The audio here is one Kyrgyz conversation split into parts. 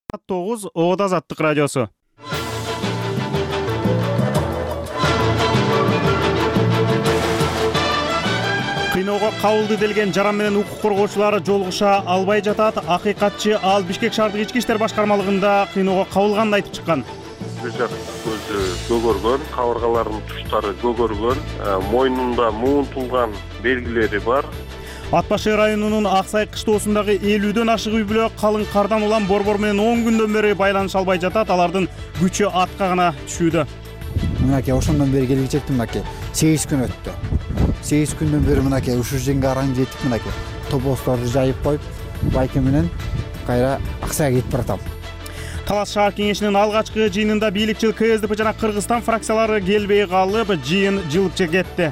9 Оғыз Азаттық радиосу. Кыйноого кабылды делген жаран менен укук коргоочулар жолугуша албай жатат. Акыйкатчы ал Бишкек шаардык ички иштер башкармалыгында кыйноого кабылганын айтып чыккан. Бир жак көзү көгөргөн, кабыргаларынын тучтары көгөргөн, мойнунда муунтулган белгилери бар. Ат башы районунун Аксай кыштоосундагы 50дөн ашык үй бүлө калың кардан улам борбор менен 10 күндөн бери байланыша албай жатат. Алардын күчү атка гана түшүүдө. Мынакей ошондон бери келип чектим, мынакей 8 күн өттү. 8 күндөн бери мынакей ушул жерге араң жетип, мынакей тобосторду жайып коюп, байке менен кайра Аксайга кетип баратам. Талас шаар кеңешинин алгачкы жыйынында бийликчил КСДП жана Кыргызстан фракциялары келбей калып, жыйын жылыкча кетти.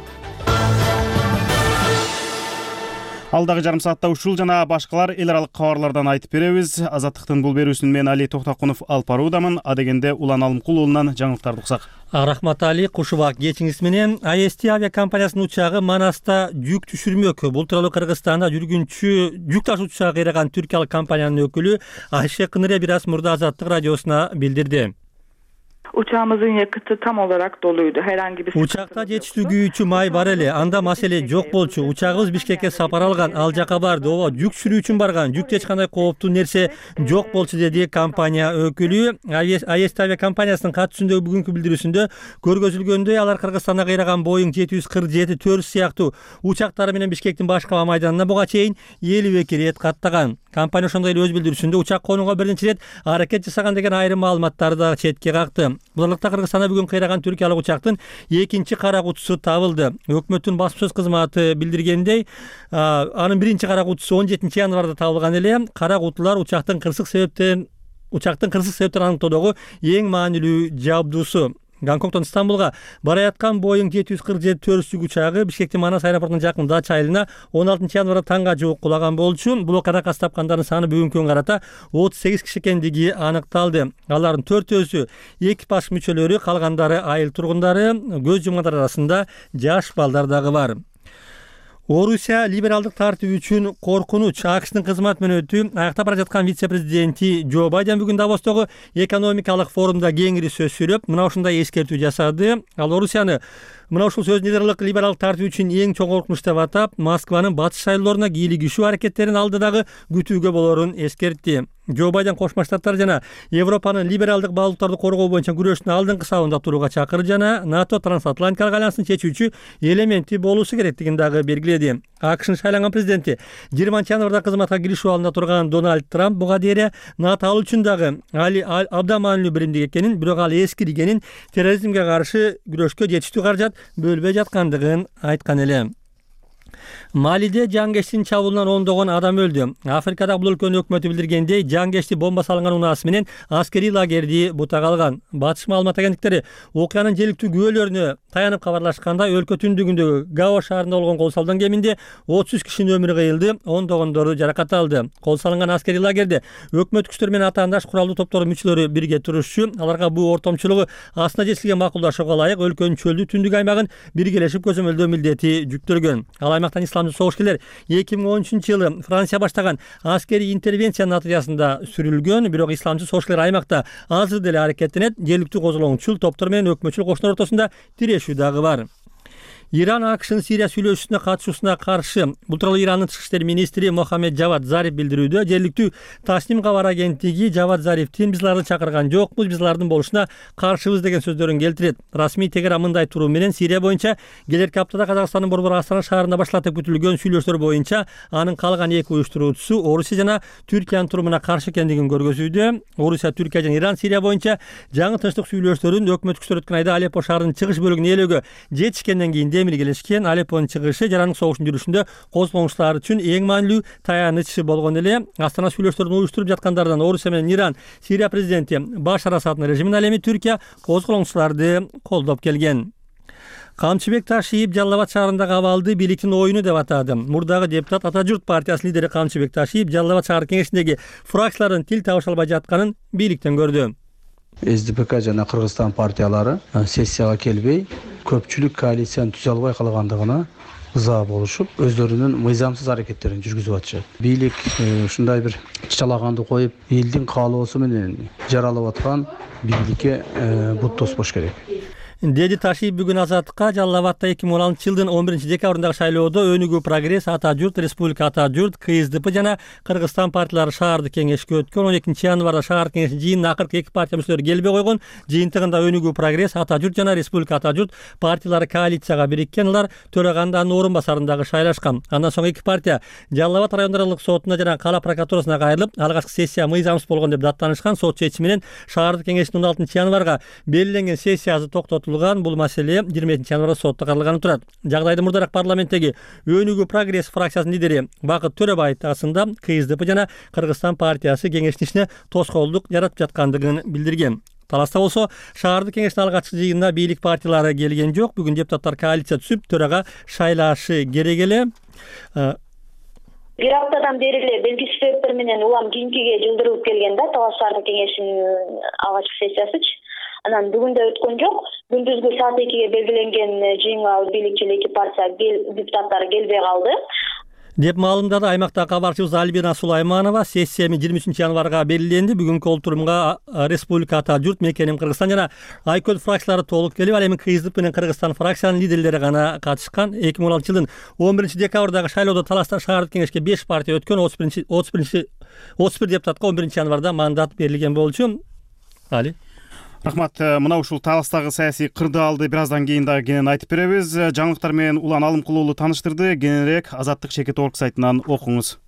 Алдагы жарым саатта ушул жана башкалар эл аралык кабарлардан айтып беребиз. Азаттыктын бул берүүсүн мен Али Токтокунов алып баруудамын. Адегенде Улан Алымкул уулунан жаңылыктарды уксак. Рахмат Али, кушубак кечиңиз менен. АСТ авиакомпаниясынын учагы Манаста жүк түшүрмөк. Бул тууралуу Кыргызстанда жүргүнчү жүк ташуу учагы кыйраган түркиялык компаниянын өкүлү Айше Кыныре бир аз мурда Азаттык радиосуна билдирди. Uçağımızın yakıtı tam olarak doluydu. Herhangi bir Uçakta жетиштүү май бар эле. Анда маселе жок болчу. Учагыбыз Бишкекке сапар алган, ал жака барды. Ооба, жүк сүрүү үчүн барган. Жүктө эч кандай кооптуу нерсе жок болчу, деди компания өкүлү. АСТ авиакомпаниясынын катышундагы бүгүнкү билдирүүсүндө көргөзүлгөндөй, алар Кыргызстанда кыйраган Boeing 747-400 сыяктуу учактары менен Бишкектин башкы аба майданына буга чейин 52 рет каттаган. Компания ошондой эле өз билдирүүсүндө учак конууга биринчи рет аракет жасаган деген айрым маалыматтарды да четке какты. Буларда Кыргызстанда бүгүн кыйраган түркиялык учактын экинчи кара кутусу табылды. Өкмөттүн басма сөз кызматы билдиргендей, анын биринчи кара кутусу 17 январда табылган эле. Кара кутулар учактын кырсык себептен аныктоодогу эң маанилүү жабдуусу. Гонконгдон Стамбулга бара жаткан Boeing 747-400 учагы Бишкектин Манас аэропортунун жакын Дача айылына 16 январда таңга жуук кулаган болчу. Бул окуяда каза тапкандардын саны бүгүнкү күнгө карата 38 киши экендиги аныкталды. Алардын 4-өзү экипаж мүчөлөрү, калгандары айыл тургундары, көз жумгандар арасында жаш балдар дагы бар. Орусия либералдык тартип үчүн коркунуч. АКШнын кызмат мөөнөтү аяктап бара жаткан вице-президенти Джо Байден бүгүн Давостогу экономикалык форумда кеңири сөз сүйлөп, мына ушундай эскертүү жасады. Ал Орусияны мына ушул сөз нидерлык либералдык тартип үчүн эң чоң коркунуч деп атап, Москванын батыш шайлоолоруна кийлигишүү аракеттерин алдыдагы күтүүгө болорун эскертти. Джо Байден Кошмо Штаттар жана Европанын либералдык баалуулуктарды коргоо боюнча күрөштүн алдыңкы сабында турууга чакырды жана НАТО трансатлантикалык альянсынын чечүүчү элементи болуусу керектигин дагы белгиледи. АКШнын шайланган президенти 20 январда кызматка киришүү алдында турган Дональд Трамп буга дейре НАТО ал үчүн дагы абдан маанилүү биримдик экенин, бирок ал эскиргенин, терроризмге каршы күрөшкө жетиштүү каражат бөлбөй жаткандыгын айткан эле. Малиде жангештин чабуулунан ондогон адам өлдү. Африкада бул өлкөнүн өкмөтү билдиргендей, жангешти бомба салынган унаасы менен аскерий лагерди бутага алган. Батыш маалымат агенттиктери окуянын желиктүү күбөлөрүнө таянып кабарлашканда, өлкө түндүгүндөгү Гао шаарында болгон кол салган кеминде 33 кишинин өмүрү кыйылды, ондогондору жаракат алды. Кол салынган аскерий лагерде өкмөт күчтөр менен атаандаш куралдуу топтордун мүчөлөрү бирге турушчу. Аларга бул ортомчулугу астына жетилген макулдашууга ылайык өлкөнүн чөлдүү түндүк аймагын биргелешип көзөмөлдөө милдети жүктөлгөн. Ал аймактан исламдык согушкерлер 2013-жылы Франция баштаган аскерий интервенция натыйжасында сүрүлгөн, бирок исламчы согушкерлер аймакта азыр деле аракеттенет. Жергиликтүү козголоңчул топтор менен өкмөтчүл кошуналар ортосунда тирешүү дагы бар. Иран АКШнын Сирия сүйлөшүүсүнө катышуусуна каршы. Бул тууралуу Ирандын тышкы иштер министри Мохаммед Джавад Зариф билдирүүдө. Жергиликтүү Тасним кабар агенттиги Джавад Зарифтин "Биз аларды чакырган жокпуз, биз алардын болушуна каршыбыз" деген сөздөрүн келтирет. Расмий Тегеран мындай туруу менен Сирия боюнча келерки аптада Казакстандын борбор Астана шаарында башталат деп күтүлгөн сүйлөшүүлөр боюнча анын калган эки уюштуруучусу Орусия жана Түркиянын турумуна каршы экендигин көргөзүүдө. Орусия, Түркия жана Иран Сирия боюнча жаңы тынчтык сүйлөшүүлөрүн өкмөт күчтөр өткөн айда Алеппо шаарынын чыгыш бөлүгүн ээлөөгө жетишкенден кийин демир келишкен. Алеппонун чыгышы жарандык согуштун жүрүшүндө козголоңчулар үчүн эң маанилүү таяныч болгон эле. Астана сүйлөшүүлөрүн уюштуруп жаткандардан Орусия менен Иран, Сирия президенти Башар Асаддын режимин, ал эми Түркия козголоңчуларды колдоп келген. Камчыбек Ташиев Жалал Абад шаарындагы абалды бийликтин оюну деп атады. Мурдагы депутат Ата журт партиясынын лидери Камчыбек Ташиев Жалал Абад шаар кеңешиндеги фракциялардын тил табыша албай жатканын бийликтен көрдү. СДПК жана Кыргызстан партиялары сессияга келбей, көпчүлүк коалицияны түзө албай калгандыгына ыза болушуп, өздөрүнүн мыйзамсыз аракеттерин жүргүзүп атышат. Бийлик ушундай бир чачалаганды коюп, элдин каалоосу менен жаралып аткан бийликке бут тоспош керек. Деди Ташиев бүгүн Азаттыкка Жалал Абадта 2016 жылдын 11 декабрындагы шайлоодо Өнүгүү Прогресс, Ата журт, Республика Ата журт, КСДП жана Кыргызстан партиялары шаардык кеңешке өткөн. 12 январда шаар кеңешинин жыйынына акыркы эки партия мүчөлөрү келбей койгон. Жыйынтыгында Өнүгүү Прогресс, Ата журт жана Республика Ата журт партиялары коалицияга бириккен. Алар төраганын орун басарын дагы шайлашкан. Андан соң эки партия Жалал Абад райондордук сотуна жана кала прокуратурасына кайрылып, алгачкы сессия мыйзамсыз болгон деп даттанышкан. Сот чечими менен шаардык кеңештин 16 январга белгиленген сессиясы токтотулган. Бул маселе 20 январда сотто каралганы турат. Жагдайды мурдараак парламенттеги Өнүгүү Прогресс фракциясынын лидери Бакыт Төрөбаев арасында КСДП жана Кыргызстан партиясы кеңештин ишине тоскоолдук жаратып жаткандыгын билдирген. Таласта болсо шаардык кеңештин алгачкы жыйынына бийлик партиялары келген жок. Бүгүн депутаттар коалиция түзүп, төрага шайлашы керек эле. Бир аптадан бери эле белгисиз себептер менен улам кийинкиге жылдырылып келген да Талас шаардык кеңешинин алгачкы сессиясычы. Анан бүгүн да өткөн жок. Күндүзгү саат 2-ге белгиленген жыйынга бийликчил эки партия депутаттары келбей калды деп маалымдады аймактагы кабарчыбыз Альбина Сулайманова. Сессия 23 январга белгиленди. Бүгүнкү олтурумга Республика Ата журт, Мекеним Кыргызстан жана Айкөл фракциялары толук келип, ал эми КСДП менен Кыргызстан фракциянын лидерлери гана катышкан. 2016 жылдын 11 декабрдагы шайлоодо Таласта шаардык кеңешке 5 партия өткөн. 31 депутатка 11 январда мандат берилген болчу. Али. Рахмат. Мына ушул Таластагы саясий кырдаалды бир аздан кийин дагы кенен айтып беребиз. Жаңылыктар менен Улан Алымкул уулу тааныштырды. Кененирээк Азаттык Шекет орг сайтынан окуңуз.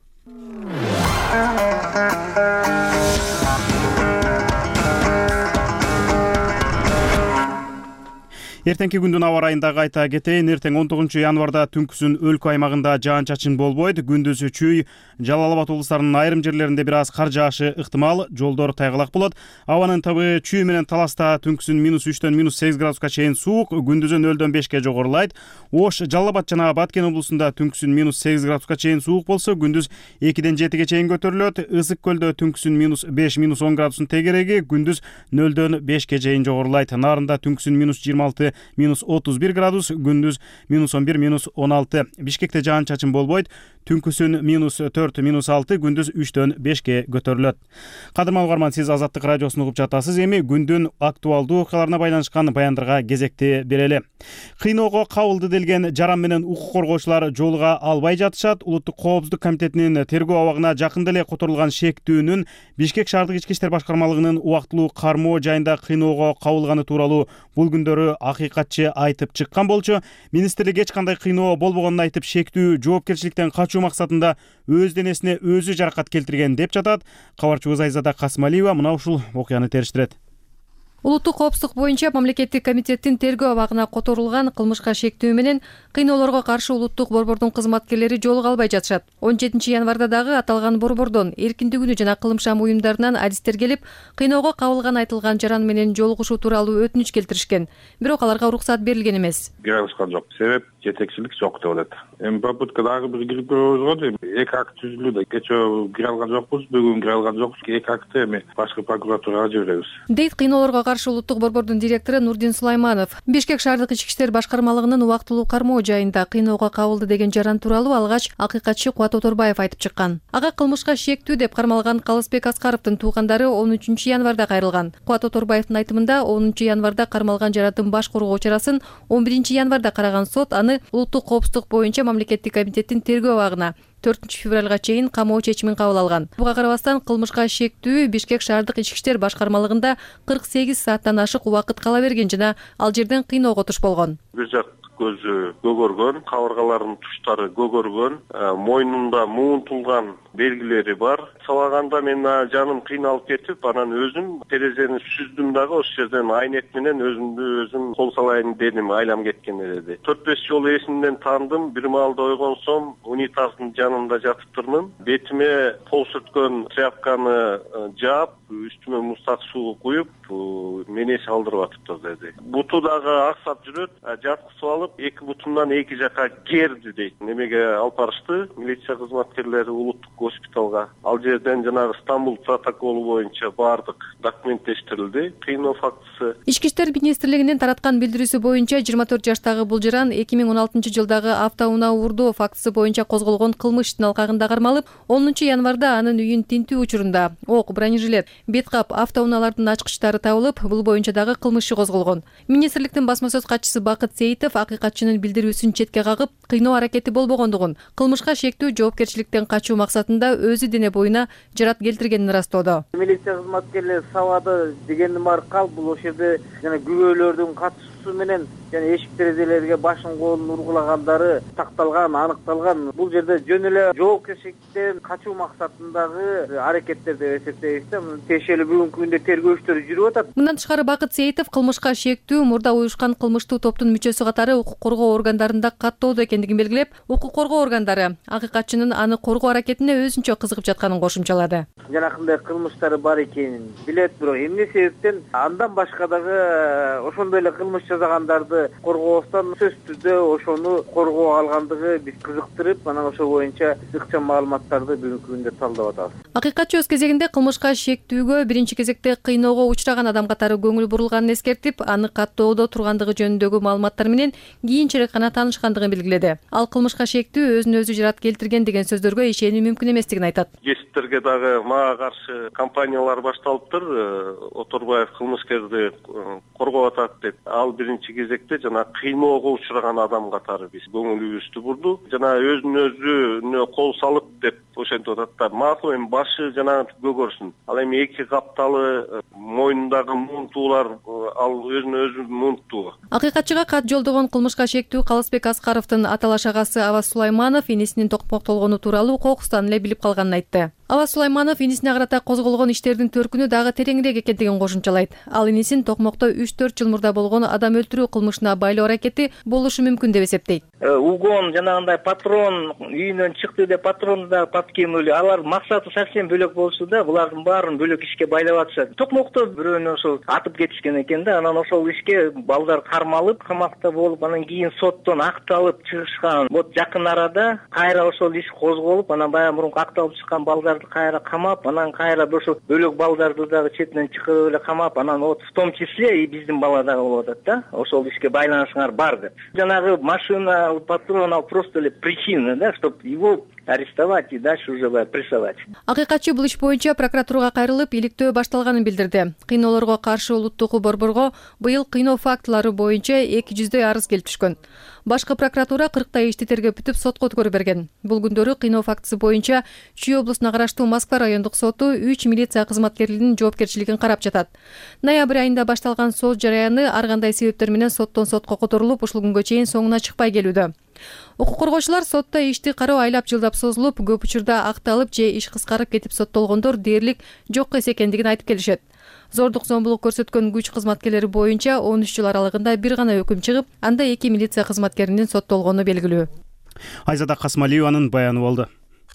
Эртеңки күндүн аба ырайын дагы айта кетейин. Эртең 19 январда түнкүсүн өлкө аймагында жаан-чачын болбойт. Күндүз чүй, Жалал Абад облустарынын айрым жерлеринде бир аз кар жаашы ыктымал, жолдор тайгалак болот. Абанын табы чүй менен Таласта түнкүсүн -3-төн -8 градуска чейин суук, күндүзү 0-дөн 5ке жогорулайт. Ош, Жалал Абад жана Баткен облусунда түнкүсүн -8 градуска чейин суук болсо, күндүз 2-ден 7ге чейин көтөрүлөт. Ысык көлдө түнкүсүн -5, -10 градустун тегереги, күндүз 0-дөн 5ке чейин жогорулайт. Нарында түнкүсүн -26, -31 градус, күндүз -11, -16. Бишкекте жаан-чачын болбойт. Түнкүсүн -4, -6, күндүз 3-дөн 5ке көтөрүлөт. Кадырман угарман, сиз Азаттык радиосун угуп жатасыз. Эми күндүн актуалдуу окуяларына байланышкан баяндарга кезекти берели. Кыйноого кабылды делген жаран менен укук коргоочулар жолуга албай жатышат. Улуттук коопсуздук комитетинин тергөө абагына жакында эле которулган шектүүнүн Бишкек шаардык ички иштер башкармалыгынын убактылуу кармоо жайында кыйноого кабылганы тууралуу бул күндөрү акыйкатчы айтып чыккан болчу. Министрлик эч кандай кыйноо болбогонун айтып, шектүү жоопкерчиликтен качуу максатында өз денесине өзү жаракат келтирген деп жатат. Кабарчыбыз Айзада Касымалиева мына ушул окуяны териштирет. Улуттук коопсуздук боюнча мамлекеттик комитеттин тергөө абагына которулган кылмышка шектүү менен кыйноолорго каршы улуттук борбордун кызматкерлери жолуга албай жатышат. 17 январда дагы аталган борбордон эркиндик күнү жана кылымшам уюмдарынан адистер келип, кыйноого кабылган айтылган жаран менен жолугушуу тууралуу өтүнүч келтиришкен. Бирок аларга уруксат берилген эмес. Киргизган жок. Себеп жетекчилик жок деп атат. Эми попытка дагы бир кирип көрөбүз го. Эки акт түзүлүүдө. Кечээ кире алган жокпуз, бүгүн кире алган жокпуз. Эки актты эми башкы прокуратурага жиберебиз. Дейт кыйноолорго каршы улуттук борбордун директору Нурдин Сулайманов. Бишкек шаардык ички иштер башкармалыгынын убактылуу кармоо жайында кыйноого кабылды деген жаран тууралуу алгач акыйкатчы Кубат Оторбаев айтып чыккан. Ага кылмышка шектүү деп кармалган Калысбек Аскаровдун туугандары 13 январда кайрылган. Кубат Оторбаевдин айтымында 10 январда кармалган жарандын баш коргоо чарасын 11 январда караган сот аны улуттук коопсуздук боюнча мамлекеттик комитеттин тергөө абагына 4 февралга чейин камоо чечимин кабыл алган. Буга карабастан кылмышка шектүү Бишкек шаардык ички иштер башкармалыгында 48 сааттан ашык убакыт кала берген жана ал жерден кыйноого туш болгон. Бир жак көзү көгөргөн, кабыргаларынын туштары көгөргөн, мойнунда муунтулган белгилери бар. Салаганда мен жаным кыйналып кетип, анан өзүм терезени сүздүм дагы ошол жерден айнек менен өзүм кол салайын дедим, айлам кеткен эле. 4-5 жолу эсимден таандым. Бир маалда ойгонсом, унитаздын жанында жатыптырмын. Бетиме пол сүрткөн тряпканы жаап, үстүмө муздак суу куюп, мени салдырып атыптыр деди. Буту дагы аксап жүрөт, жаткызып алып алып 2 бутундан 2 жака керди дейт. Немеге алып барышты милиция кызматкерлери улуттук госпиталга. Ал жерден жанагы Стамбул протоколу боюнча бардык документтештирилди. Кыйноо фактысы. Ички иштер министрлигинин тараткан билдирүүсү боюнча 24 жаштагы бул жаран 2016 жылдагы автоунаа уурдоо фактысы боюнча козголгон кылмыш иштин алкагында кармалып, 10 январда анын үйүн тинтүү учурунда ок, бронежилет, бет кап, автоунаалардын ачкычтары табылып, бул боюнча дагы кылмыш иши козголгон. Министрликтин басма сөз катчысы Бакыт Сейитов акыйкатчынын билдирүүсүн четке кагып, кыйноо аракети болбогондугун, кылмышка шектүү жоопкерчиликтен качуу максатында өзү дене боюна жарат келтиргенин ырастоодо. Милиция кызматкерлери сабады дегендин баары калп, бул ошол жерде жана күбөлөрдүн катышуусу менен жана эшик терезелерге башын колун ургулагандары такталган, аныкталган. Бул жерде жөн эле жоопкерчиликтен качуу максатындагы аракеттер деп эсептейбиз да. Тиешелүү бүгүнкү күндө тергөө иштери жүрүп атат. Мындан тышкары Бакыт Сейитов кылмышка шектүү мурда уюшкан кылмыштуу топтун мүчөсү катары укук коргоо органдарында каттоодо экендигин белгилеп, укук коргоо органдары акыйкатчынын аны коргоо аракетине өзүнчө кызыгып жатканын кошумчалады. Жанакындай кылмыштары бар экенин билет, бирок эмне себептен андан башка дагы ошондой эле кылмыш жасагандарды коргообуздан сөзсүз түрдө ошону коргоо алгандыгы биз кызыктырып, анан ошол боюнча ыкчам маалыматтарды бүгүнкү күндө талдап атабыз. Акыйкатчы өз кезегинде кылмышка шектүүгө биринчи кезекте кыйноого учураган адам катары көңүл бурулганын эскертип, аны каттоодо тургандыгы жөнүндөгү маалыматтар менен кийинчерээк гана таанышкандыгын белгиледи. Ал кылмышка шектүү өзүн өзү жарат келтирген деген сөздөргө ишенүү мүмкүн эместигин айтат. Кесиптерге дагы мага каршы кампаниялар башталыптыр. Оторбаев кылмышкерди коргоп атат деп. Ал биринчи кезекте жана кыйноого учураган адам катары биз көңүлүбүздү бурду. Жана өзүн өзүнө кол салып деп ошентип атат да. Макул, эми башы жана көгөрсүн. Ал эми 2 капталы мойнундагы муунтуулар ал өзүнө өзү муунттуу. Акыйкатчыга кат жолдогон кылмышка шектүү Калысбек Аскаровдун аталаш агасы Аваз Сулайманов инисинин токмоктолгону тууралуу кокустан эле билип калганын айтты. Аваз Сулайманов инисине карата козголгон иштердин төркүнү дагы тереңирээк экендигин кошумчалайт. Ал инисин токмокто 3-4 жыл мурда болгон адам өлтүрүү кылмышына байлоо аракети болушу мүмкүн деп эсептейт. Угон жанагындай патрон үйүнөн чыкты деп патронду да паткемөлү алар максаты совсем бөлөк болчу да, булардын баарын бөлөк ишке байлап атышат. Токмокто бирөөнү ошол атып кетишкен экен да, анан ошол ишке балдар кармалып, камакта болуп, анан кийин соттон акталып чыгышкан. Вот жакын арада кайра ошол иш козголуп, анан баягы мурунку акталып чыккан балдарды кайра камап, анан кайра ошол бөлөк балдарды дагы четинен чыгарып эле камап, анан вот в том числе и биздин бала дагы болуп атат да, ошол ишке байланышыңар бар деп. Жанагы машина, патрон просто эле причина, да, чтобы его арестовать и дальше уже прессовать. Акыйкатчы бул иш боюнча прокуратурага кайрылып, иликтөө башталганын билдирди. Кыйноолорго каршы улуттук борборго быйыл кыйноо фактылары боюнча 200 арыз келип түшкөн. Башкы прокуратура 40 ишти тергеп бүтүп сотко өткөрүп берген. Бул күндөрү кыйноо фактысы боюнча Чүй облусуна караштуу Москва райондук соту 3 милиция кызматкерлеринин жоопкерчилигин карап жатат. Ноябрь айында башталган сот жараяны ар кандай себептер менен соттон сотко которулуп, ушул күнгө чейин соңуна чыкпай келүүдө. Укук коргоочулар сотто ишти кароо айлап жылдап созулуп, көп учурда акталып же иш кыскарып кетип соттолгондор дээрлик жок эс экендигин айтып келишет. Зордук зомбулук көрсөткөн күч кызматкерлери боюнча 13 жыл аралыгында бир гана өкүм чыгып, анда 2 милиция кызматкеринин соттолгону белгилүү. Айзада Касмалиеванын баяны болду.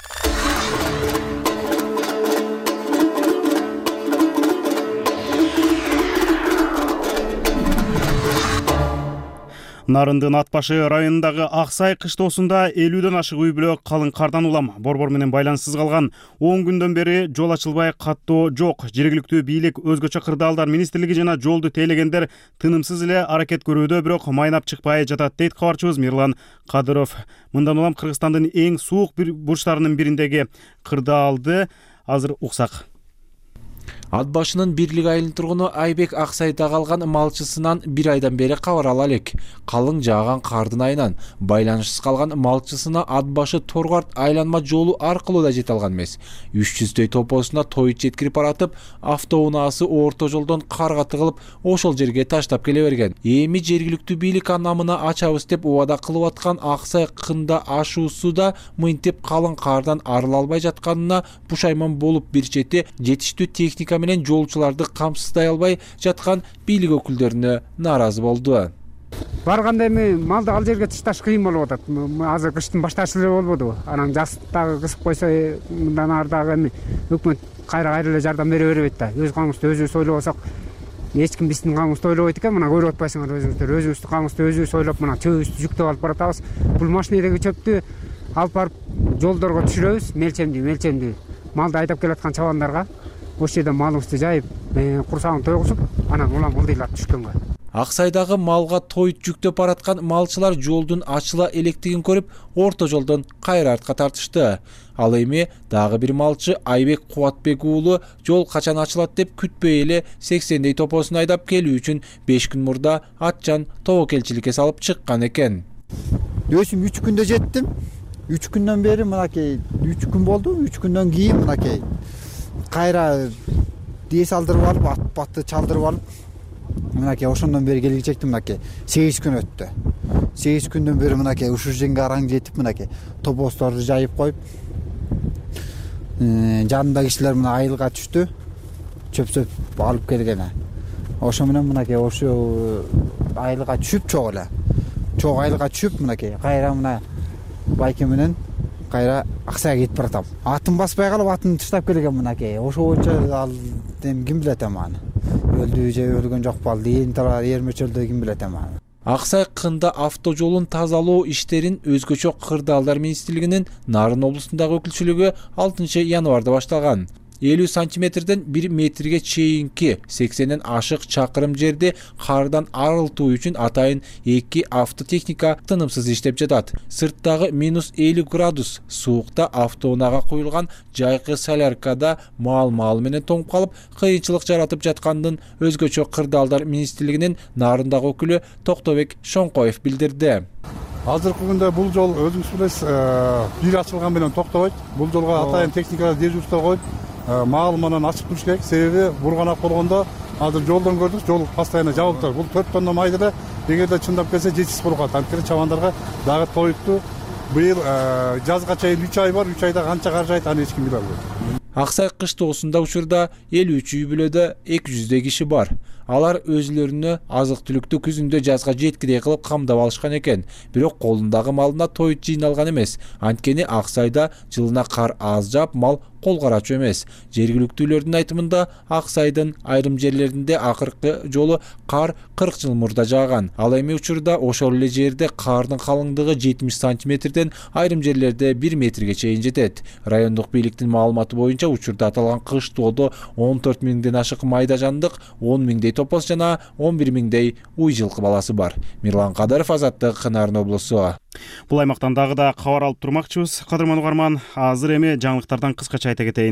Нарындын Атбашы районундагы Аксай кыштоосунда 50дөн ашык үй бүлө калың кардан улам. Борбор менен байланыссыз калган 10 күндөн бери жол ачылбай каттоо жок. Жергиликтүү бийлик өзгөчө кырдаалдар министрлиги жана жолду тейлегендер тынымсыз эле аракет көрүүдө, бирок майнап чыкпай жатат дейт кабарчыбыз Мирлан Кадыров. Мындан улам Кыргызстандын эң суук бурчтарынын бириндеги кырдаалды азыр уксак. Атбашынын Бирлик айылынын тургуну Айбек Аксайда калган малчысынан 1 айдан бери кабар ала элек. Калың жааган кардын айынан байланышсыз калган малчысына Атбашы Торгарт айланма жолу аркылуу да жете алган эмес. 300дөй топосуна тоyut жеткирип баратып, автоунаасы орто жолдон карга тыгылып, ошол жерге таштап келе берген. Эми жергиликтүү бийлик анамына ачабыз деп убада кылып аткан Аксай кында ашуусу да мынтип калың кардан арыла албай жатканына пушайман болуп, бир чети жетиштүү техника менен жолчуларды камсыздай албай жаткан бийлик өкүлдөрүнө нааразы болду. Барганда эми малды ал жерге ташташ кыйын болуп атат. Азыр кыштын башташы эле болбоду. Анан жаз дагы кысып койсо, мындан ары дагы эми өкмөт кайра эле жардам бере бербейт да. Өз камыбызды өзүбүз ойлобосок, эч ким биздин камыбызды ойлобойт экен. Мына көрүп атпайсыңар өзүңүздөр, өзүбүздүн камыбызды өзүбүз ойлоп мына чөбүбүздү жүктөп алып баратабыз. Бул машинедеги чөптү алып барып жолдорго түшүрөбүз, мелчемдүү малды айдап келаткан чабандарга ошол жерден малыбызды жайып, курсагын тойгузуп, анан улам ылдыйлап түшкөнгө. Аксайдагы малга тойут жүктөп бараткан малчылар жолдун ачыла электигин көрүп, орто жолдон кайра артка тартышты. Ал эми дагы бир малчы Айбек Кубатбек уулу жол качан ачылат деп күтпөй эле 80дей топосун айдап келүү үчүн 5 күн мурда атчан тобокелчиликке салып чыккан экен. Өзүм 3 күндө жеттим. 3 күндөн бери мынакей 3 күн болду. 3 күндөн кийин мынакей кайра дес алдырып алып, ат-батты чалдырып алып, мынакей ошондон бери келгичектим. Мынакей 8 күн өттү. 8 күндөн бери мынакей ушул жерге араң жетип, мынакей топосторду жайып коюп, жанында кишилер мына айылга түштү, чөп алып келген. Ошо менен мынакей ошо айылга түшүп чогуу айылга түшүп, мынакей кайра мына байке менен кайра Аксайга кетип баратам. Атын баспай калып, атын таштап келген мынакей. Ошо боюнча ал ким билет аны. Өлдү же өлгөн жокпу, ал эрмечөлдө ким билет аны. Аксай кында автожолун тазалоо иштерин өзгөчө кырдаалдар министрлигинин Нарын облусундагы өкүлчүлүгү 6 январда башталган. 50 сантиметрден 1 метрге чейинки 80ден ашык чакырым жерди кардан арылтуу үчүн атайын 2 автотехника тынымсыз иштеп жатат. Сырттагы -50 градус суукта автоунаага коюлган жайкы соляркада мал менен тоңуп калып, кыйынчылык жаратып жаткандын өзгөчө кырдаалдар министрлигинин Нарындагы өкүлү Токтобек Шоңкоев билдирди. Азыркы күндө бул жол өзүңүз билесиз, бир ачылган менен токтобойт. Бул жолго атайын техникалар дежурство коюп, мал менен ачып туруш керек. Себеби бурганак болгондо азыр жолдон көрдүк, жол постоянно жабылып турат. Бул 4 тонна майды эле эгерде чындап келсе жетишсиз болуп калат. Анткени чабандарга дагы тоютту. Быйыл жазга чейин 3 ай бар, 3 айда канча каржайт, аны эч ким биле албайт. Аксай кыштоосунда учурда 53 үй бүлөдө 200 киши бар. Алар өзүлөрүнө азык-түлүктү күзүндө жазга жеткидей кылып камдап алышкан экен. Бирок колундагы малына тоют жыйналган эмес. Анткени Аксайда жылына кар аз жаап, мал кол карачу эмес. Жергиликтүүлөрдүн айтымында Аксайдын айрым жерлеринде акыркы жолу кар 40 жыл мурда жааган. Ал эми учурда ошол эле жерде кардын калыңдыгы 70 сантиметрден айрым жерлерде 1 метрге чейин жетет. Райондук бийликтин маалыматы боюнча учурда аталган кыштоодо 14 миңден ашык майда жандык, 10 миңдей топос жана 11 миңдей уй жылкы баласы бар. Мирлан Кадыров, Азаттык, Нарын облусу. Бул аймактан дагы да кабар алып турмакчыбыз. Кадырман угарман, азыр эми жаңылыктардан кыскача айта кетейин.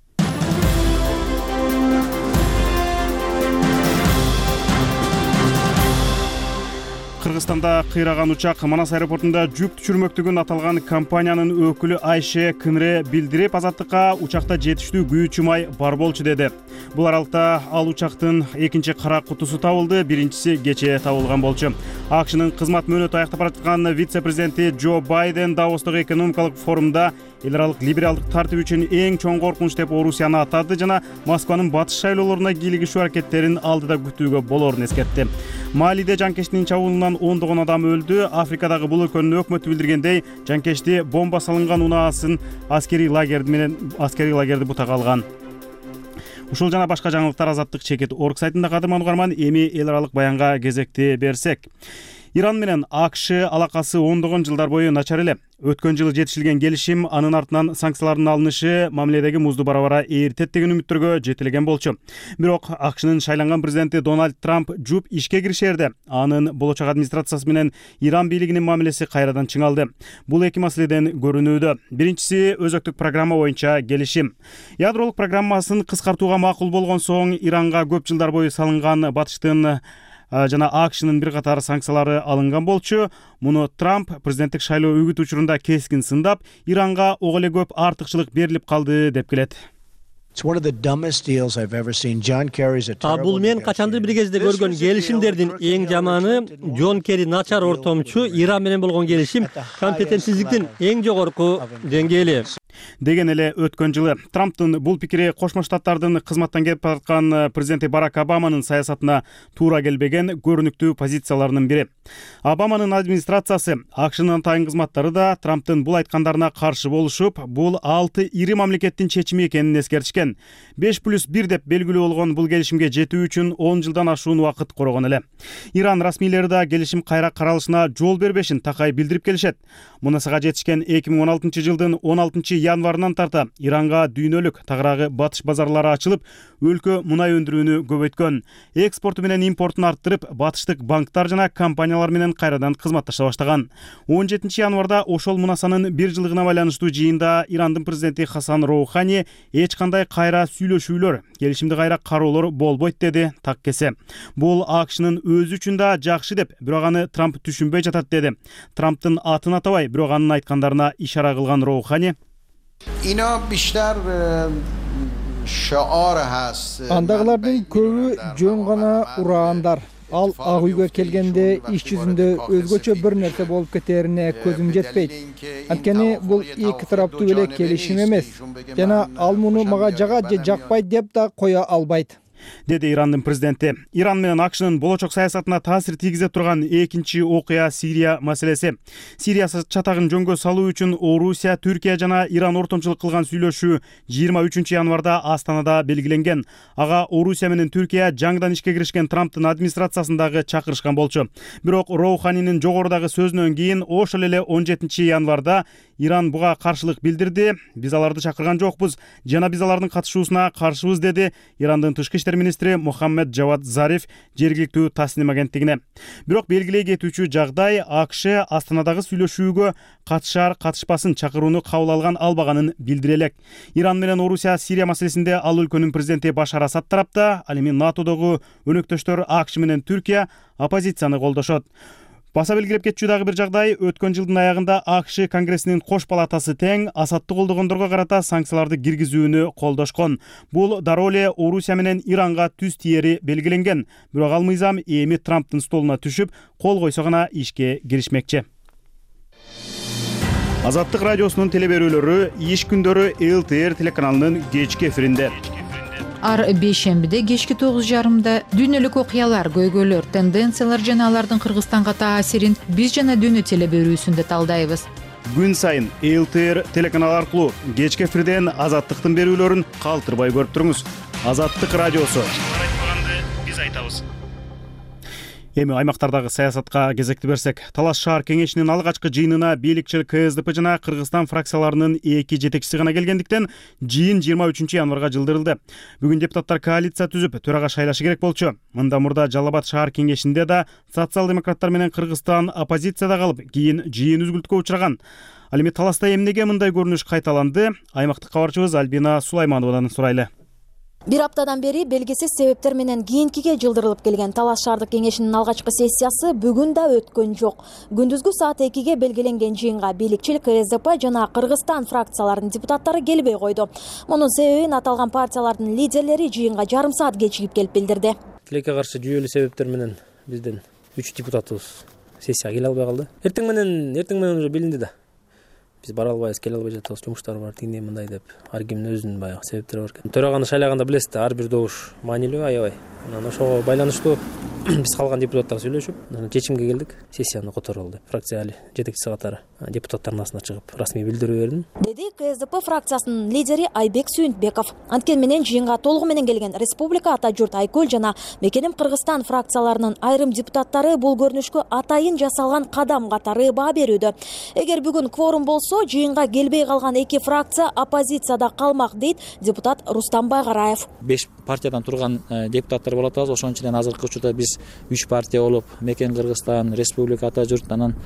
Кыргызстанда кыйраган учак Манас аэропортунда жүк түшүрмөктүгүн аталган компаниянын өкүлү Айше Кынре билдирип, Азаттыкка учакта жетиштүү күйүүчү май бар болчу деди. Бул аралыкта ал учактын экинчи кара кутусу табылды, биринчиси кечээ табылган болчу. АКШнын кызмат мөөнөтү аяктап бараткан вице-президенти Джо Байден Давостогу экономикалык форумда эл аралык либералдык тартип үчүн эң чоң коркунуч деп Орусияны атады жана Москванын батыш шайлоолоруна кийлигишүү аракеттерин алдыда күтүүгө болорун эскертти. Малиде жанкештин чабуулунан ондогон адам өлдү. Африкадагы бул өлкөнүн өкмөтү билдиргендей, жанкешти бомба салынган унаасын аскерий лагерди бутага алган. Ушул жана башка жаңылыктар Азаттык чекит орг сайтында. Кадырман угарман, эми эл аралык баянга кезекти берсек. Иран менен АКШ алакасы ондогон жылдар бою начар эле. Өткөн жылы жетишилген келишим, анын артынан санкциялардын алынышы мамиледеги музду бара-бара ээритет деген үмүттөргө жетилген болчу. Бирок АКШнын шайланган президенти Дональд Трамп жуп ишке киришерде. Анын болочок администрациясы менен Иран бийлигинин мамилеси кайрадан чыңалды. Бул эки маселеден көрүнүүдө. Биринчиси өзөктүк программа боюнча келишим. Ядролук программасын кыскартууга макул болгон соң Иранга көп жылдар бою салынган батыштын жана АКШнын бир катар санкциялары алынган болчу. Муну Трамп президенттик шайлоо үгүт учурунда кескин сындап, Иранга ого эле көп артыкчылык берилип калды деп келет. Бул мен качандыр бир кезде көргөн келишимдердин эң жаманы. Джон Керри начар ортомчу, Иран менен болгон келишим компетентсиздиктин эң жогорку деңгээли. Деген эле өткөн жылы Трамптын бул пикири Кошмо Штаттардын кызматтан кетип бараткан президенти Барак Обаманын саясатына туура келбеген көрүнүктүү позицияларынын бири. Обаманын администрациясы, АКШнын атайын кызматтары да Трамптын бул айткандарына каршы болушуп, бул 6 ири мамлекеттин чечими экенин эскертишкен. экен. 5+1 деп белгилүү болгон бул келишимге жетүү үчүн 10 жылдан ашуун убакыт корогон эле. Иран расмийлери да келишим кайра каралышына жол бербешин такай билдирип келишет. Мунасага жетишкен 2016 жылдын 16 январынан тарта Иранга дүйнөлүк тагыраагы батыш базарлары ачылып, өлкө мунай өндүрүүнү көбөйткөн, экспорту менен импортун арттырып, батыштык банктар жана компаниялар менен кайрадан кызматташа баштаган. 17 январда ошол мунасанын 1 жылдыгына байланыштуу жыйында Ирандын президенти Хасан Роухани эч кандай кайра сүйлөшүүлөр, келишимди кайра кароолор болбойт деди так кесе. Бул АКШнын өзү үчүн да жакшы деп, бирок аны Трамп түшүнбөй жатат деди. Трамптын атын атабай, бирок анын айткандарына ишара кылган Роухани: Андагылардын көбү жөн гана ураандар. Ал ак үйгө келгенде иш жүзүндө өзгөчө бир нерсе болуп кетерине көзүм жетпейт. Анткени бул эки тараптуу эле келишим эмес. Жана ал муну мага жагат же жакпайт деп да кое албайт, деди Ирандын президенти. Иран менен АКШнын болочок саясатына таасир тийгизе турган экинчи окуя Сирия маселеси. Сирия чатагын жөнгө салуу үчүн Орусия, Түркия жана Иран ортомчулук кылган сүйлөшүү 23 январда Астанада белгиленген. Ага Орусия менен Түркия жаңыдан ишке киришкен Трамптын администрациясындагы чакырышкан болчу. Бирок Роуханинин жогорудагы сөзүнөн кийин ошол эле 17 январда Иран буга каршылык билдирди. Биз аларды чакырган жокпуз жана биз алардын катышуусуна каршыбыз, деди Ирандын тышкы иштер министри Мухаммед Джавад Зариф жергиликтүү Тасним агенттигине. Бирок белгилей кетүүчү жагдай АКШ Астанадагы сүйлөшүүгө катышар катышпасын чакырууну кабыл алган албаганын билдире элек. Иран менен Орусия Сирия маселесинде ал өлкөнүн президенти Башар Асад тарапта, ал эми НАТОдогу өнөктөштөр АКШ менен Түркия оппозицияны колдошот. Баса белгилеп кетчү дагы бир жагдай, өткөн жылдын аягында АКШ Конгрессинин кош палатасы тең Асадты колдогондорго карата санкцияларды киргизүүнү колдошкон. Бул дароо эле Орусия менен Иранга түз тиери белгиленген. Бирок ал мыйзам эми Трамптын столуна түшүп, кол койсо гана ишке киришмекчи. Азаттык радиосунун телеберүүлөрү иш күндөрү ЛТР телеканалынын кечки эфиринде. Ар бейшембиде кечки 9:30 дүйнөлүк окуялар, көйгөйлөр, тенденциялар жана алардын Кыргызстанга таасирин биз жана дүйнө телеберүүсүндө талдайбыз. Күн сайын ЛТР телеканал аркылуу кечки эфирден Азаттыктын берүүлөрүн калтырбай көрүп туруңуз. Азаттык радиосу. Биз айтабыз. Эми аймактардагы саясатка кезекти берсек, Талас шаар кеңешинин алгачкы жыйынына бийликчил КСДП жана Кыргызстан фракцияларынын эки жетекчиси гана келгендиктен жыйын 23 январга жылдырылды. Бүгүн депутаттар коалиция түзүп, төрага шайлашы керек болчу. Мында мурда Жалал Абад шаар кеңешинде да социал-демократтар менен Кыргызстан оппозицияда калып, кийин жыйын үзгүлтүккө учураган. Ал эми Таласта эмнеге мындай көрүнүш кайталанды? Аймактык кабарчыбыз Альбина Сулаймановадан сурайлы. Бир аптадан бери белгисиз себептер менен кийинкиге жылдырылып келген Талас шаардык кеңешинин алгачкы сессиясы бүгүн да өткөн жок. Күндүзгү саат 2-ге белгиленген жыйынга бийликчил КСДП жана Кыргызстан фракцияларынын депутаттары келбей койду. Мунун себебин аталган партиялардын лидерлери жыйынга жарым саат кечигип келип билдирди. Тилекке каршы жүйөлүү себептер менен биздин 3 депутатыбыз сессияга келе албай калды. Эртең менен уже билинди да. Биз бара албайбыз, келе албай жатабыз, жумуштар бар, тигиндей мындай деп. Ар кимдин өзүнүн баягы себептери бар экен. Төраганы шайлаганда билесиз да, ар бир добуш маанилүү, аябай. Анан ошого байланыштуу биз калган депутаттар сүйлөшүп, чечимге келдик. Сессияны которулду. Фракция жетекчиси катары депутаттардын арасына чыгып, расмий билдирүү бердим. Деди КСДП фракциясынын лидери Айбек Сүйүнтбеков. Анткени менен жыйынга толугу менен келген Республика Ата журт Айкөл жана Мекеним Кыргызстан фракцияларынын айрым депутаттары бул көрүнүшкө атайын жасалган кадам катары баа берүүдө. Эгер бүгүн кворум болсо, жыйынга келбей калган эки фракция оппозицияда калмак, дейт депутат Рустам Байгараев. 5 партиядан турган депутаттар болот атабыз. Ошонун ичинен азыркы учурда биз 3 партия болуп, Мекен Кыргызстан, Республика Ата журт анан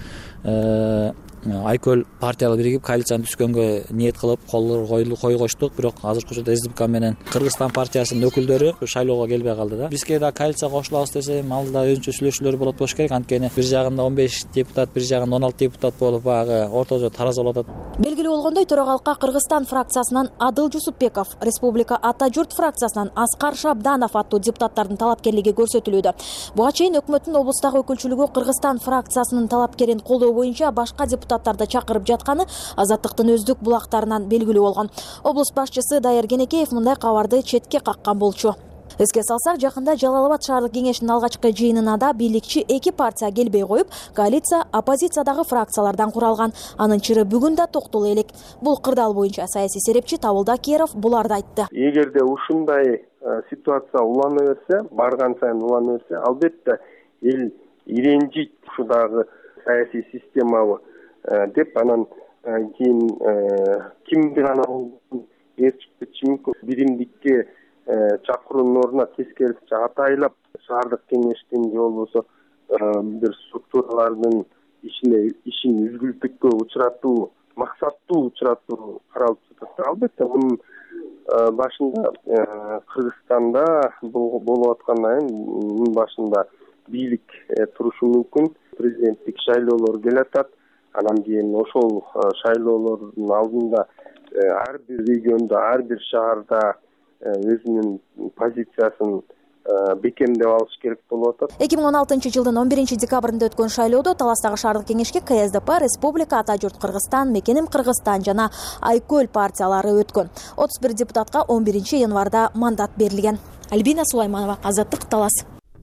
Айкөл партиялар биригип коалицияны түзгөнгө ниет кылып койгоштук. Бирок азыркы учурда СДПК менен Кыргызстан партиясынын өкүлдөрү шайлоого келбей калды да. Бизге да коалицияга кошулабыз десе, малда өзүнчө сүйлөшүүлөр болот болуш керек. Анткени бир жагында 15 депутат, бир жагында 16 депутат болуп, баягы ортодо тараз болуп атат. Белгилүү болгондой, төрагалыкка Кыргызстан фракциясынан Адыл Жусупбеков, Республика Ата журт фракциясынан Аскар Шабданов аттуу депутаттардын талапкерлиги көрсөтүлүүдө. Буга чейин өкмөттүн облустагы өкүлчүлүгү Кыргызстан фракциясынын талапкерин колдоо боюнча башка депутаттарды чакырып жатканы Азаттыктын өздүк булактарынан белгилүү болгон. Облус башчысы Дайыр Кенекеев мындай кабарды четке каккан болчу. Эске салсак, жакында Жалал Абад шаардык кеңешинин алгачкы жыйынына да бийликчи эки партия келбей коюп, коалиция оппозициядагы фракциялардан куралган. Анын чыры бүгүн да токтоло элек. Бул кырдаал боюнча саясий серепчи Табылда Керов буларды айтты. Эгерде ушундай ситуация улана берсе, барган сайын улана берсе, албетте эл иренжийт ушудагы саясий системабы деп, анан кийин кимди гана эрчиктичи мүмкүн биримдикке чакыруунун ордуна тескерисинче атайлап шаардык кеңештин же болбосо бир структуралардын ишин үзгүлтүккө учуратуу, максаттуу учуратуу каралып жатат. Албетте мунун башында Кыргызстанда болуп аткандан кийин мунун башында бийлик турушу мүмкүн. Президенттик шайлоолор келатат. Анан кийин ошол шайлоолордун алдында ар бир региондо, ар бир шаарда өзүнүн позициясын бекемдеп алыш керек болуп атат. 2016 жылдын 11 декабрында өткөн шайлоодо Таластагы шаардык кеңешке КСДП, Республика, Ата журт Кыргызстан, Мекеним Кыргызстан жана Айкөл партиялары өткөн. 31 депутатка 11 январда мандат берилген. Альбина Сулайманова, Азаттык, Талас.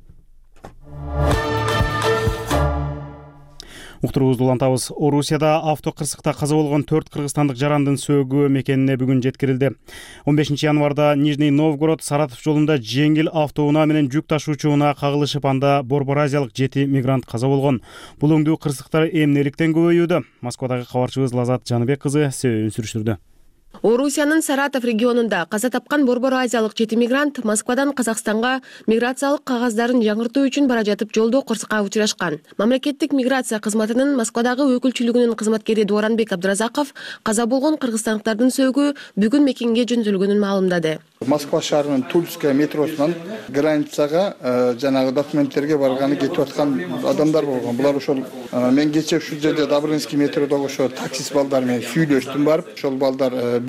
Уктуруубузду улантабыз. Орусияда автокырсыкта каза болгон 4 кыргызстандык жарандын сөөгү мекенине бүгүн жеткирилди. 15 январда Нижний Новгород Саратов жолунда жеңил автоунаа менен жүк ташуучу унаа кагылышып, анда Борбор Азиялык 7 мигрант каза болгон. Бул өңдүү кырсыктар эмнеликтен көбөйүүдө? Москвадагы кабарчыбыз Лазат Жаныбек кызы себебин сүрүштүрдү. Орусиянын Саратов регионунда каза тапкан Борбор Азиялык 7 мигрант Москвадан Казакстанга миграциялык кагаздарын жаңыртуу үчүн бара жатып жолдо кырсыкка учурашкан. Мамлекеттик миграция кызматынын Москвадагы өкүлчүлүгүнүн кызматкери Дооранбек Абдыразаков каза болгон кыргызстандыктардын сөөгү бүгүн мекенге жөнөтүлгөнүн маалымдады. Москва шаарынын Тульская метросунан границага жанагы документтерге барганы кетип аткан адамдар болгон. Булар ошол мен кече ушул жерде Добрынский метродогу ошо таксист балдар менен сүйлөштүм барып, ошол балдар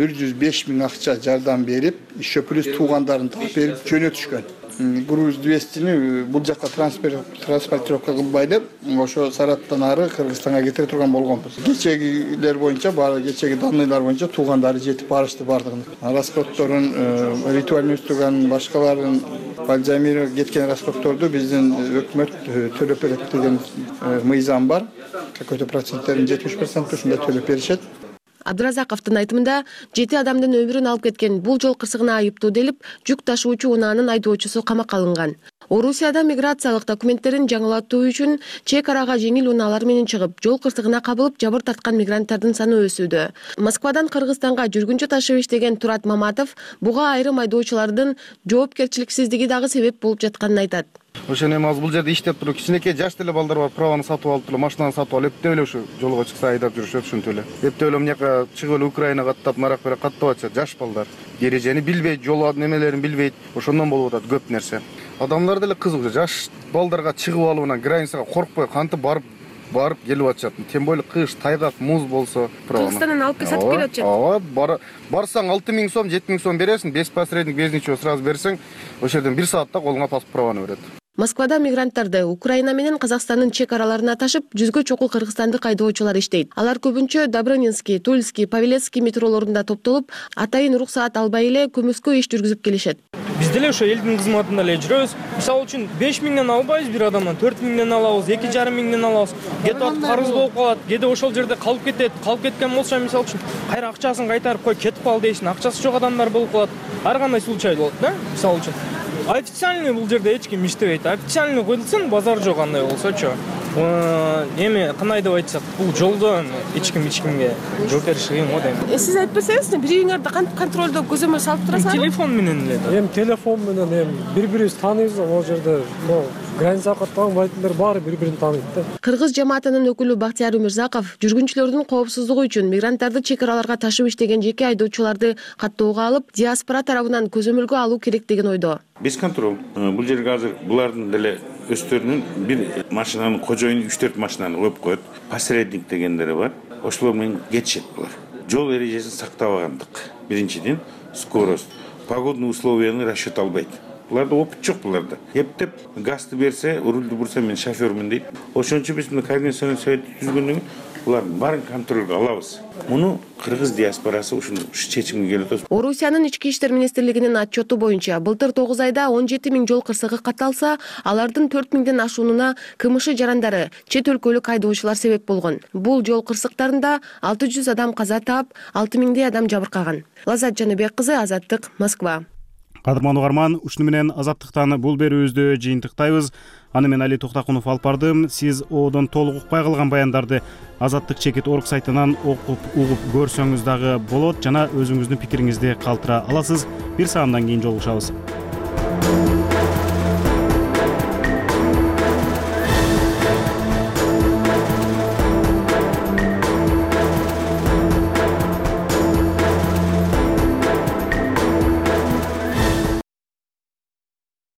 105 миң акча жардам берип, еще плюс туугандарын таап берип жөнөтүшкөн. Груз 200-ни бул жакка транспортировка кылбай деп, ошо Саратовдон ары Кыргызстанга кетире турган болгонбуз. Кечегилер боюнча, кечеги данныйлар боюнча туугандары жетип барышты бардыгын. Расходторун ритуальный үстүгөн башкаларын Бальзамир кеткен расходторду биздин өкмөт төлөп берет деген мыйзам бар. Какой-то проценттерин 70% ушундай төлөп беришет. Абдыразаковдун айтымында 7 адамдын өмүрүн алып кеткен бул жол кырсыгына айыптуу делип, жүк ташуучу унаанын айдоочусу камакка алынган. Орусияда миграциялык документтерин жаңылатуу үчүн чек арага жеңил унаалар менен чыгып, жол кырсыгына кабылып жабыр тарткан мигранттардын саны өсүүдө. Москвадан Кыргызстанга жүргүнчү ташып иштеген Турат Маматов буга айрым айдоочулардын жоопкерчиликсиздиги дагы себеп болуп жатканын айтат. Ошо эми азыр бул жерде иштеп туруп, кичинекей жаш деле балдар бар, праваны сатып алып эле, машинаны сатып алып, эптеп эле ушу жолго чыкса айдап жүрүшөт ушинтип эле. Эптеп эле мынаяка чыгып эле Украинага аттап, нарак бере каттап атышат жаш балдар. Эрежени билбейт, жол немелерин билбейт. Ошондон болуп атат көп нерсе. Адамдар деле кызык, жаш балдарга чыгып алып, границага коркпой кантип барып келип атышат. Тем более кыш, тайгак, муз болсо, праваны. Кыргызстандан алып сатып келип атышат. Ооба, барсаң 6 миң сом, 7 миң сом бересиң, без посредник, без ничего сразу берсең, ошол жерден 1 саатта колуңа паспорт праваны берет. Москвада мигранттарды Украина менен Казакстандын чек араларына ташып, жүзгө чокул кыргызстандык айдоочулар иштейт. Алар көбүнчө Добрынинский, Тульский, Павелецкий метролорунда топтолуп, атайын уруксаат албай эле көмүскө иш жүргүзүп келишет. Биз деле ошо элдин кызматында эле жүрөбүз. Мисалы үчүн 5 миңден албайбыз бир адамдан, 4 миңден алабыз, 2,5 миңден алабыз. Кете атып карыз болуп калат, кеде ошол жерде калып кетет. Калып кеткен болсо, мисалы үчүн, кайра акчасын кайтарып кой, кетип ал дейсиң. Акчасы жок адамдар болуп калат. Ар кандай случай болот, да? Мисалы үчүн. Официальный бул жерде эч ким иштебейт. Официальный коюлсын, базар жок андай болсочу. Эми кандай деп айтсак, бул жолдон эч кимге жооп бериш кыйын го дейм. Сиз айтып берсеңиз, бириңерди кантип контролдо көзөмөл салып турасызбы? Телефон менен эле да. Телефон менен бири-бирибизди тааныйбыз, ал жерде границага каттабайтындар баары бири-бирин тааныйт да. Кыргыз жамаатынын өкүлү Бактияр Өмүрзаков жүргүнчүлөрдүн коопсуздугу үчүн мигранттарды чек араларга ташып иштеген жеке айдоочуларды каттоого алып, диаспора тарабынан көзөмөлгө алуу керек деген ойдо. Без контроль. Бул жерге азыр булардын деле өздөрүнүн бир машинанын кожоюну 3-4 машинаны коюп коет. Посредник дегендери бар. Ошолор менен кетишет булар. Жол эрежесин сактабагандык. Биринчиден скорость, погодный условияны расчет албайт. Буларда опыт жок буларда. Эптеп газды берсе, рульду бурса мен шофёрмун дейт. Ошон үчүн биз мына координационный совет түзгөндөн булардын баарын контролго алабыз. Муну кыргыз диаспорасы ушул чечимге келип атат. Орусиянын ички иштер министрлигинин отчету боюнча былтыр 9 айда 17 000 жол кырсыгы катталса, алардын 4 000ден ашуунуна КМШ жарандары, чет өлкөлүк айдоочулар себеп болгон. Бул жол кырсыктарында 600 адам каза таап, 6 000дей адам жабыркаган. Лазат Жаныбек кызы, Азаттык, Москва. Кадырман угарман, ушуну менен Азаттыктан бул берүүбүздү жыйынтыктайбыз. Аны мен Али Токтакунов алып бардым. Сиз одон толук укпай калган баяндарды azattik.org сайтынан окуп, угуп көрсөңүз дагы болот жана өзүңүздүн пикириңизди калтыра аласыз. Бир саамдан кийин жолугушабыз.